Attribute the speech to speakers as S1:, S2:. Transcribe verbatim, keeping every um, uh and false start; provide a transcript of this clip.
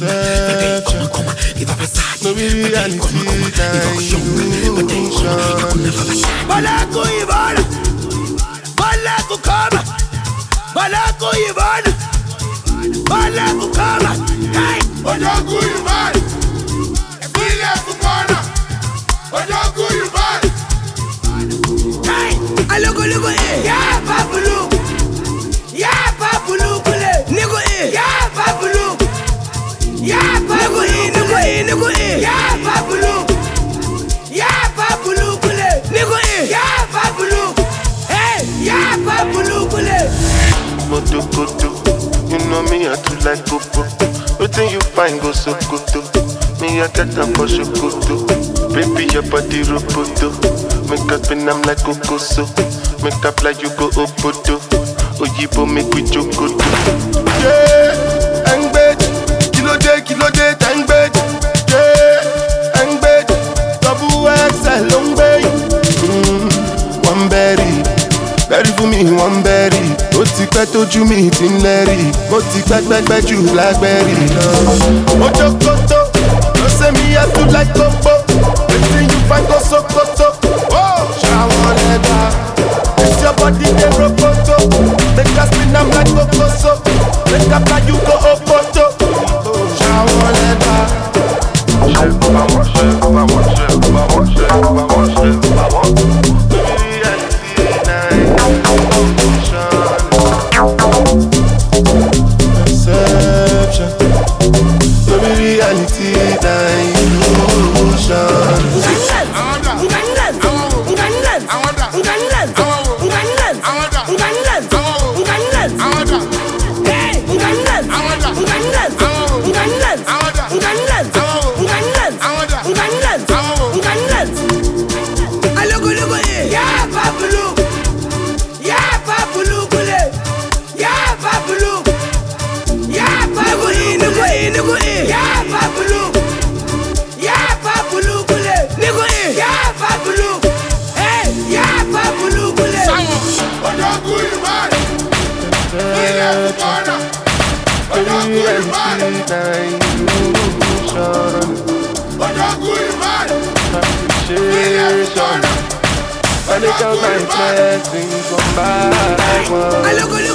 S1: Perception. No reality.
S2: Balaku Ivana, Balaku Kama, Balaku Ivana, Balaku Kama, hey,
S3: Balaku Ivana, Balaku Kama, Balaku Ivana,
S2: hey, Alogo Logo eh, yeah, Babulu, yeah, Babulu Kule, Nigo eh, yeah, Babulu, yeah, Babulu eh, Nigo eh, Nigo eh, yeah, Babulu, yeah, Babulu Kule, Nigo eh, yeah, Babulu, hey, yeah, Babulu Kule.
S4: Moto koto, you know me I too like popo. Wetin you find go so koto, me I get am for shokoto. Baby your body roboto, make up spin am like kokoso. Make up like you go obodo, oyibo make we jokoto. Yeah, angbed, kilo day, kilo day, angbed. Yeah, angbed, double X L long bay. Mm, one berry. Berry for me, one berry. Ó ti pẹ́ tójú mi ti ń lẹ́rì. Mo ti pẹ́pẹ́pẹ́ jù blackberry lọ. Ojo koto, ló ṣe mi yẹ tún like gbogbo. Wetin you find go sokoto. Ṣàwọn lẹ́gbà. This your body dey rokoto. Make us spin am like kokoso. Make up like you go opoto. Ṣàwọn lẹ́gbà. Ṣé bàbá ṣe bàbá ṣe bàbá ṣe bàbá ṣe bàbá. Perception, no be reality, na illusion.
S2: Yeah, Babulu. Yeah, Babulu Kule. Yeah, Babulu. Yeah, Babulu. Nigo eh, Nigo eh. Yeah, Babulu. Yeah, Babulu Kule. Nigo eh. Yeah, Babulu. Hey, yeah, Babulu Kule.
S3: Balaku Ivana, Balaku Kama, Balaku Ivana, Balaku Ivana, Balaku Kama.
S4: I look out my blessings one by one.